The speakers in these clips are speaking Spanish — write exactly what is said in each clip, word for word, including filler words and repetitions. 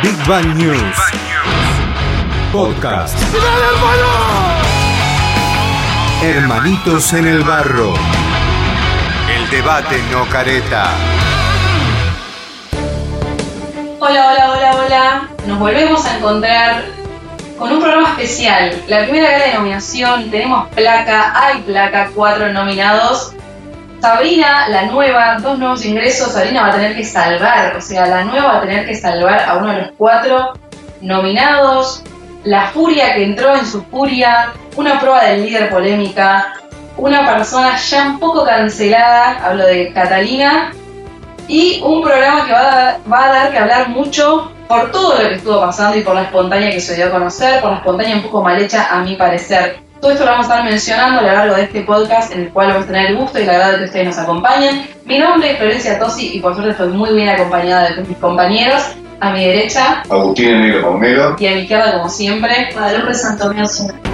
Big Bang News Podcast. Hermanitos en el barro. El debate no careta. Hola, hola, hola, hola. Nos volvemos a encontrar con un programa especial. La primera gala de nominación. Tenemos placa, hay placa, cuatro nominados. Sabrina, la nueva, dos nuevos ingresos. Sabrina va a tener que salvar, o sea, la nueva va a tener que salvar a uno de los cuatro nominados. La furia que entró en su furia, una prueba del líder polémica, una persona ya un poco cancelada, hablo de Catalina, y un programa que va a, dar, va a dar que hablar mucho por todo lo que estuvo pasando y por la espontánea que se dio a conocer, por la espontánea un poco mal hecha a mi parecer. Todo esto lo vamos a estar mencionando a lo largo de este podcast, en el cual vamos a tener el gusto y la agrado de que ustedes nos acompañen. Mi nombre es Florencia Tosi y por suerte estoy muy bien acompañada de mis compañeros. A mi derecha, Agustín Negro Paumero. Y a mi izquierda, como siempre, Guadalupe Santomeo.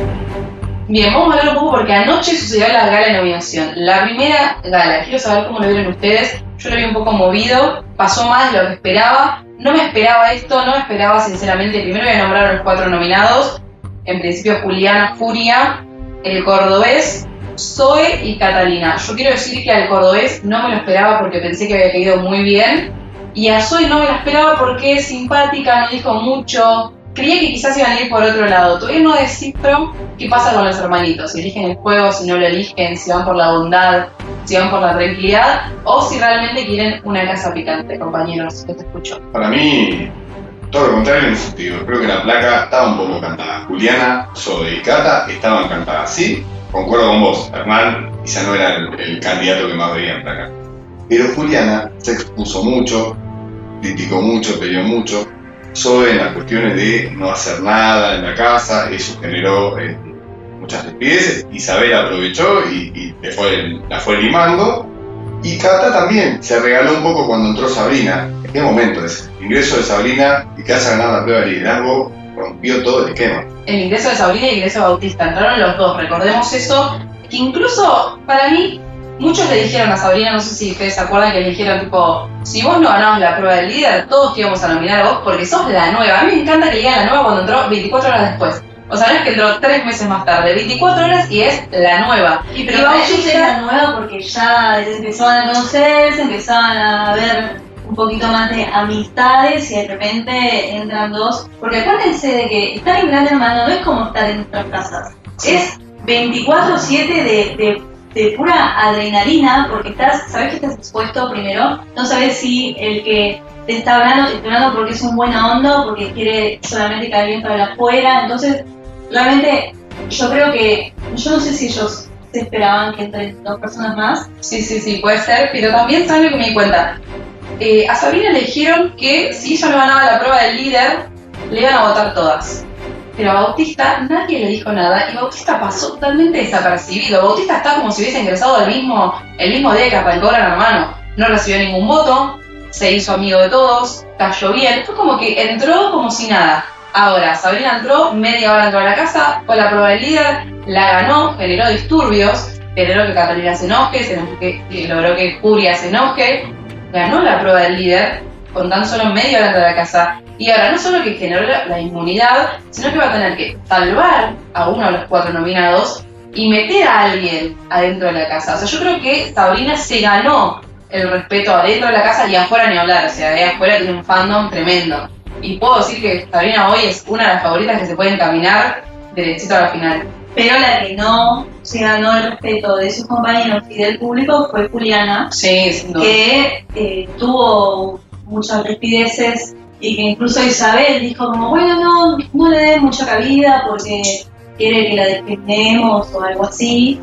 Bien, vamos a hablar un poco porque anoche sucedió la gala de nominación. La primera gala, quiero saber cómo lo vieron ustedes. Yo lo vi un poco movido, pasó más de lo que esperaba. No me esperaba esto, no me esperaba sinceramente. Primero voy a nombrar a los cuatro nominados. En principio Juliana Furia, el cordobés, Zoe y Catalina. Yo quiero decir que al cordobés no me lo esperaba porque pensé que había caído muy bien. Y a Zoe no me la esperaba porque es simpática, no dijo mucho. Creía que quizás iban a ir por otro lado. Todavía no descifro qué pasa con los hermanitos. Si eligen el juego, si no lo eligen, si van por la bondad, si van por la tranquilidad, o si realmente quieren una casa picante, compañeros. Yo te escucho. Para mí, todo lo contrario en ese sentido. Creo que la placa estaba un poco cantada. Juliana, Zoe y Cata estaban cantadas. Sí, concuerdo con vos. Hernán quizá no era el, el candidato que más veía en placa. Pero Juliana se expuso mucho, criticó mucho, peleó mucho. Zoe en las cuestiones de no hacer nada en la casa, eso generó eh, muchas despideces. Isabel aprovechó y, y le fue, la fue limando. Y Cata también se regaló un poco cuando entró Sabrina. ¿En qué momento ese ingreso de Sabrina y que haya ganado la prueba de liderazgo rompió todo el esquema? El ingreso de Sabrina y el ingreso de Bautista, entraron los dos, recordemos eso, que incluso para mí muchos le dijeron a Sabrina, no sé si ustedes se acuerdan que le dijeron tipo, si vos no ganabas la prueba del líder, todos te íbamos a nominar a vos porque sos la nueva. A mí me encanta que le digan la nueva cuando entró veinticuatro horas después. O sea, no es que entró tres meses más tarde, veinticuatro horas y es la nueva. Y pero para ellos es la nueva porque ya empezaban a conocerse, empezaban a ver un poquito más de amistades y de repente entran dos. Porque acuérdense de que estar en Gran Hermano no es como estar en nuestras casas. Sí. Es veinticuatro siete de, de, de pura adrenalina porque estás, sabes que estás expuesto primero, no sabes si el que te está hablando, te está hablando porque es un buena onda o porque quiere solamente caer bien para afuera. Entonces, realmente yo creo que, yo no sé si ellos se esperaban que entren dos personas más. Sí, sí, sí, puede ser, pero también saben lo que me di cuenta. Eh, a Sabrina le dijeron que si ella no ganaba la prueba del líder, le iban a votar todas. Pero a Bautista nadie le dijo nada y Bautista pasó totalmente desapercibido. Bautista está como si hubiese ingresado el mismo, el mismo día que arrancó Gran Hermano. No recibió ningún voto, se hizo amigo de todos, cayó bien. Fue como que entró como si nada. Ahora, Sabrina entró, media hora entró a la casa, fue la prueba del líder, la ganó, generó disturbios, generó que Catalina se enoje, se enoje que logró que Furia se enoje. Ganó la prueba del líder con tan solo media hora dentro de la casa. Y ahora no solo que generó la, la inmunidad, sino que va a tener que salvar a uno de los cuatro nominados y meter a alguien adentro de la casa. O sea, yo creo que Sabrina se ganó el respeto adentro de la casa y afuera ni hablar. O sea, de afuera tiene un fandom tremendo. Y puedo decir que Sabrina hoy es una de las favoritas que se pueden caminar derechito a la final. Pero la que no se ganó el respeto de sus compañeros y del público fue Juliana, sí, sin duda. Que eh, tuvo muchas rispideces y que incluso Isabel dijo como, bueno, no, no le den mucha cabida porque quiere que la defendemos o algo así.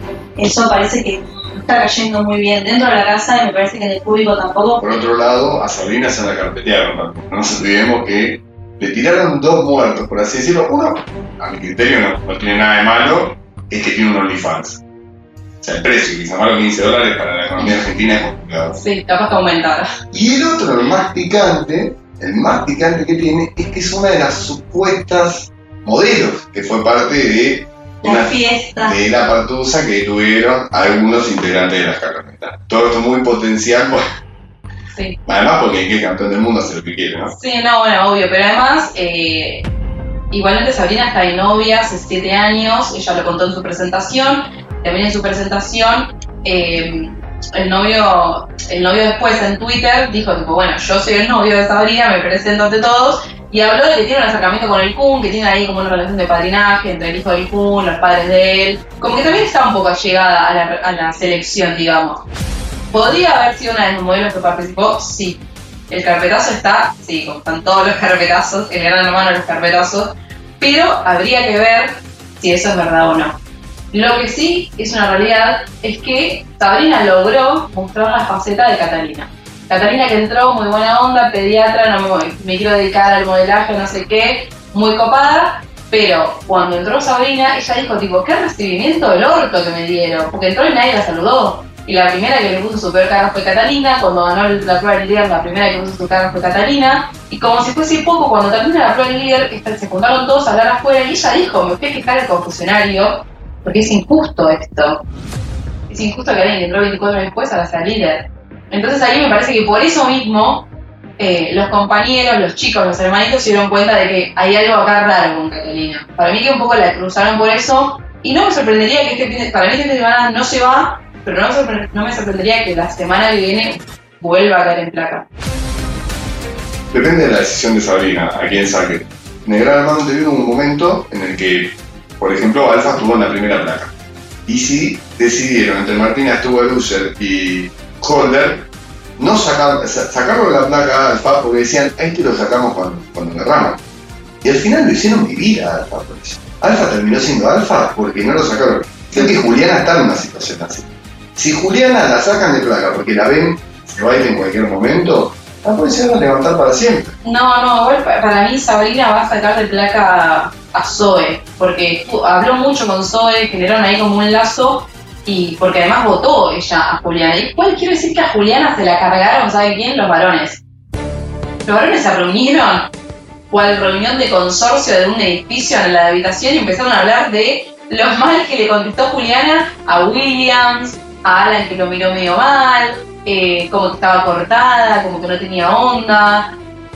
Eso parece que no está cayendo muy bien dentro de la casa y me parece que en el público tampoco. Por otro lado, a Sabrina se la carpetearon, no nos olvidemos que le tiraron dos muertos, por así decirlo. Uno, a mi criterio, no, no tiene nada de malo, es que tiene un OnlyFans. O sea, el precio, quizás malo quince dólares para la economía argentina es complicado. Sí, capaz que aumentar. Y el otro, el más picante, el más picante que tiene, es que es una de las supuestas modelos, que fue parte de una fiesta de la partusa que tuvieron algunos integrantes de las carretas. Todo esto muy potencial Sí. Además, porque qué campeón del mundo hace lo que quiere, ¿no? Sí, no, bueno, obvio, pero además, eh, igualmente Sabrina está de novia hace siete años, ella lo contó en su presentación, también en su presentación, eh, el novio el novio después en Twitter dijo, tipo, bueno, yo soy el novio de Sabrina, me presento ante todos, y habló de que tiene un acercamiento con el Kun, que tiene ahí como una relación de padrinaje entre el hijo del Kun, los padres de él, como que también está un poco allegada a la, a la selección, digamos. ¿Podría haber sido una de los modelos que participó? Sí. El carpetazo está, sí, como están todos los carpetazos, el gran hermano de los carpetazos, pero habría que ver si eso es verdad o no. Lo que sí es una realidad es que Sabrina logró mostrar la faceta de Catalina. Catalina que entró muy buena onda, pediatra, no me, me quiero dedicar al modelaje, no sé qué, muy copada, pero cuando entró Sabrina, ella dijo tipo, qué recibimiento del orto que me dieron, porque entró y nadie la saludó. Y la primera que le puso su peor cara fue Catalina, cuando ganó la prueba del líder, la primera que puso su cara fue Catalina, y como si fuese poco, cuando termina la prueba del líder, se juntaron todos a hablar afuera, y ella dijo, me fui a quejar al confusionario, porque es injusto esto. Es injusto que alguien que entró veinticuatro años después haga ser líder. Entonces ahí me parece que por eso mismo eh, los compañeros, los chicos, los hermanitos se dieron cuenta de que hay algo acá raro con Catalina. Para mí que un poco la cruzaron por eso, y no me sorprendería que este fin de, para mí este fin de semana no se va, pero no me, sorpre- no me sorprendería que la semana que viene vuelva a caer en placa. Depende de la decisión de Sabrina, a quién saque. En el Gran Hermano te vivo un momento en el que, por ejemplo, Alfa estuvo en la primera placa. Y si decidieron entre Martina Stuber-User y Holder no sacar, sacarlo de la placa Alfa porque decían, a este lo sacamos cuando, cuando agarramos. Y al final lo hicieron vivir a Alfa por eso. Alfa terminó siendo Alfa porque no lo sacaron. Creo que Juliana está en una situación así. Si Juliana la sacan de placa porque la ven, se va a ir en cualquier momento, la pueden llegar a levantar para siempre. No, no, igual para mí Sabrina va a sacar de placa a Zoe, porque habló mucho con Zoe, generaron ahí como un lazo, y porque además votó ella a Juliana. Y igual quiero decir que a Juliana se la cargaron, ¿sabe quién? Los varones. Los varones se reunieron, cual reunión de consorcio de un edificio en la habitación, y empezaron a hablar de los mal que le contestó Juliana a Williams, a Alan que lo miró medio mal, eh, como que estaba cortada, como que no tenía onda.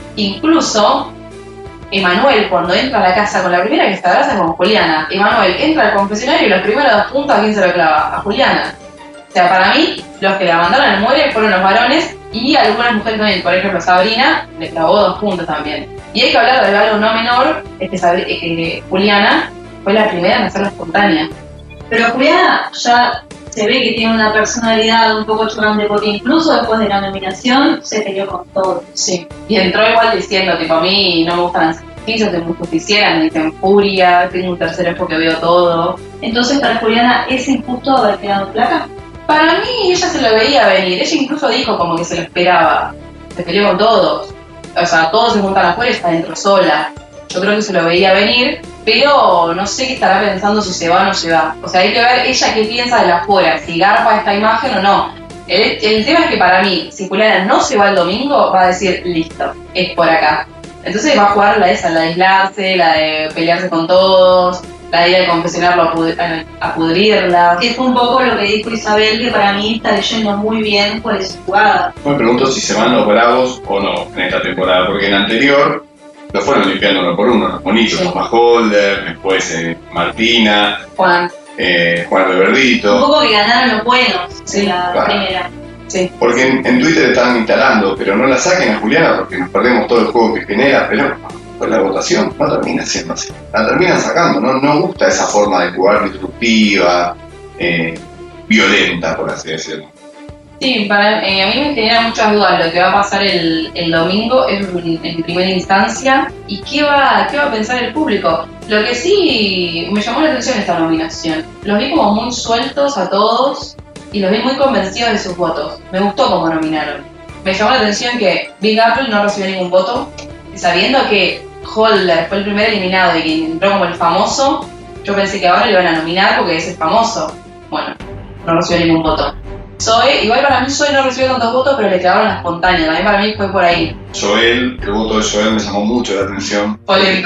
Incluso Emanuel, cuando entra a la casa con la primera que se abraza con Juliana, Emanuel entra al confesionario y los primeros dos puntos, ¿a quién se lo clava? A Juliana. O sea, para mí, los que la mandaron al muere fueron los varones, y algunas mujeres también. Por ejemplo, Sabrina le clavó dos puntos también. Y hay que hablar de algo no menor, es que Sabri- eh, Juliana fue la primera en hacerlo espontánea. Pero Juliana ya se ve que tiene una personalidad un poco chocante, porque incluso después de la nominación se peleó con todo. Sí. Y entró igual diciendo, tipo, a mí no me gustan las injusticias, soy muy justiciera, me dicen furia, tengo un tercer ojo que veo todo. Entonces, para Juliana, ¿es injusto haber quedado en placa? Para mí ella se lo veía venir, ella incluso dijo como que se lo esperaba, se peleó con todos, o sea, todos se juntan afuera y está dentro sola. Yo creo que se lo veía venir, pero no sé qué estará pensando, si se va o no se va. O sea, hay que ver ella qué piensa de la afuera, si garpa esta imagen o no. El, el tema es que para mí, si Juliana no se va el domingo, va a decir, listo, es por acá. Entonces va a jugar la de esa, la de aislarse, la de pelearse con todos, la de ir al confesionarlo a, pud- a pudrirla. Que fue un poco lo que dijo Isabel, que para mí está leyendo muy bien por esa jugada. Me pregunto si se van los bravos o no en esta temporada, porque en la anterior lo fueron limpiando uno por uno, los bonitos, Sí. Tomás Holder, después eh, Martina, Juan, eh, Juan Un Reverdito. poco que ganaron los buenos Sí, en la claro. primera. sí. Porque en, en Twitter están instalando, pero no la saquen a Juliana porque nos perdemos todo el juego que genera, pero pues la votación no termina siendo así. La terminan sacando, no, no gusta esa forma de jugar disruptiva, eh, violenta, por así decirlo. Sí, para, eh, a mí me genera muchas dudas lo que va a pasar el, el domingo en, en primera instancia, y qué va, qué va a pensar el público. Lo que sí me llamó la atención esta nominación, los vi como muy sueltos a todos y los vi muy convencidos de sus votos. Me gustó cómo nominaron. Me llamó la atención que Big Apple no recibió ningún voto, y sabiendo que Holder fue el primer eliminado y que entró como el famoso, yo pensé que ahora le iban a nominar porque es el famoso. Bueno, no recibió ningún voto. Zoe, igual para mí Zoe no recibió tantos votos, pero le clavaron la espontánea. También para mí fue por ahí. Joel, el voto de Joel me llamó mucho la atención. Polémico.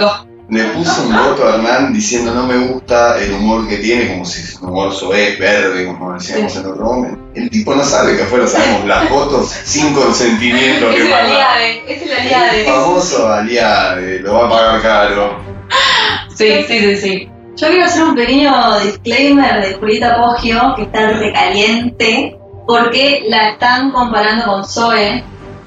le puso un voto a Hernán diciendo no me gusta el humor que tiene, como si es un humor soez, verde, como decíamos sí. en otro momento. El tipo no sabe que afuera sabemos las fotos sin consentimiento. Es que el aliade, es el aliade. El famoso aliade, lo va a pagar caro. Sí, sí, sí, sí. Yo quiero hacer un pequeño disclaimer de Julieta Poggio, que está recaliente, porque la están comparando con Zoe,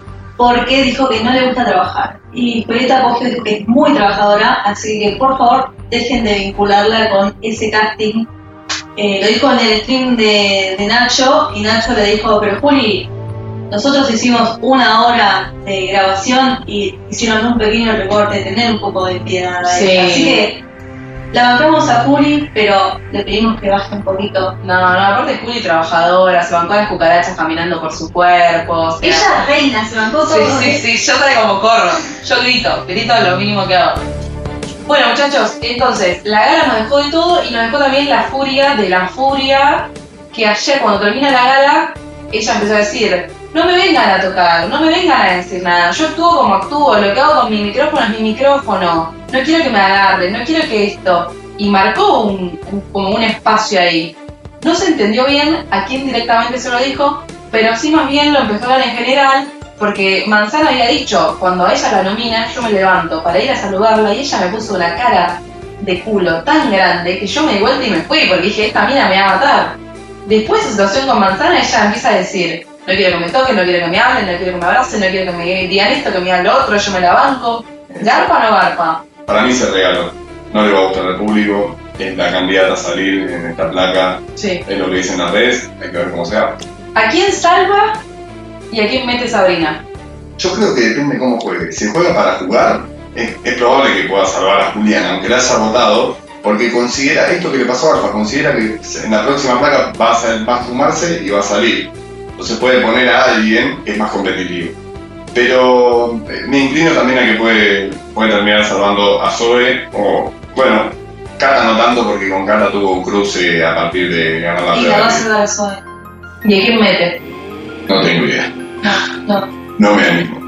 porque dijo que no le gusta trabajar. Y Julieta Poggio dijo que es muy trabajadora, así que por favor dejen de vincularla con ese casting. Eh, lo dijo en el stream de, de Nacho, y Nacho le dijo, pero Juli, nosotros hicimos una hora de grabación y hicieron un pequeño recorte, tener un poco de piedad. Sí. Así que la bancamos a Juli, pero le pedimos que baje un poquito. No, no, aparte es Juli trabajadora, se bancó las cucarachas caminando por su cuerpo. O sea, ella es reina, se bancó todo. Sí, sí, sí, yo sé como corro. Yo grito, grito lo mínimo que hago. Bueno, muchachos, entonces, la gala nos dejó de todo y nos dejó también la furia de la furia, que ayer cuando termina la gala, ella empezó a decir, no me vengan a tocar, no me vengan a decir nada, yo actúo como actúo, lo que hago con mi micrófono es mi micrófono, no quiero que me agarren, no quiero que esto, y marcó un, un, como un espacio ahí. No se entendió bien a quién directamente se lo dijo, pero sí más bien lo empezó a hablar en general, porque Manzana había dicho, cuando a ella la nominan, yo me levanto para ir a saludarla y ella me puso una cara de culo tan grande que yo me di vuelta y me fui, porque dije, esta mina me va a matar. Después de su situación con Manzana, ella empieza a decir, no quiero que me toquen, no quiero que me hablen, no quiero que me abracen, no quiero que me digan esto, que me digan lo otro, yo me la banco. ¿Garpa o no garpa? Para mí se regaló. No le va a gustar al público, es la candidata a salir en esta placa, sí. Es lo que dicen las redes, hay que ver cómo sea. ¿A quién salva y a quién mete Sabrina? Yo creo que depende de cómo juegue. Si juega para jugar, es, es probable que pueda salvar a Juliana, aunque la haya votado, porque considera esto que le pasó a Arfa, considera que en la próxima placa va a, ser, va a sumarse y va a salir. Entonces puede poner a alguien que es más competitivo. Pero eh, me inclino también a que puede, puede terminar salvando a Zoe, o bueno, Cata no tanto porque con Cata tuvo un cruce a partir de ganar la y prueba. la va a salvar a Zoe. ¿Y a quién mete? No tengo idea. No. No me animo.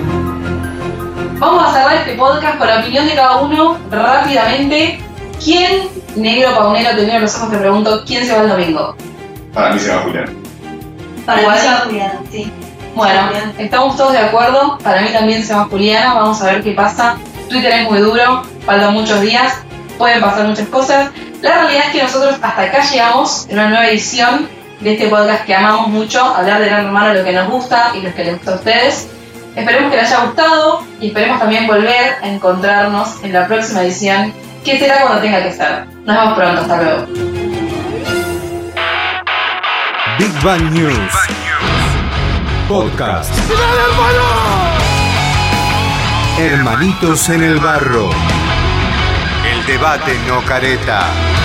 Vamos a cerrar este podcast con la opinión de cada uno rápidamente. ¿Quién, negro paunero, te miro los ojos, te pregunto, quién se va el domingo? Para mí se va a Julián. Para Igual. mí se va Juliana, sí. Bueno, Julián. estamos todos de acuerdo. Para mí también se va Juliana. Vamos a ver qué pasa. Twitter es muy duro, faltan muchos días, pueden pasar muchas cosas. La realidad es que nosotros hasta acá llegamos en una nueva edición de este podcast que amamos mucho, hablar de Gran Hermano, lo que nos gusta y lo que les gusta a ustedes. Esperemos que les haya gustado y esperemos también volver a encontrarnos en la próxima edición, que será cuando tenga que ser. Nos vemos pronto, hasta luego. Big Bang News Podcast. Hermanitos en el barro. El debate no careta.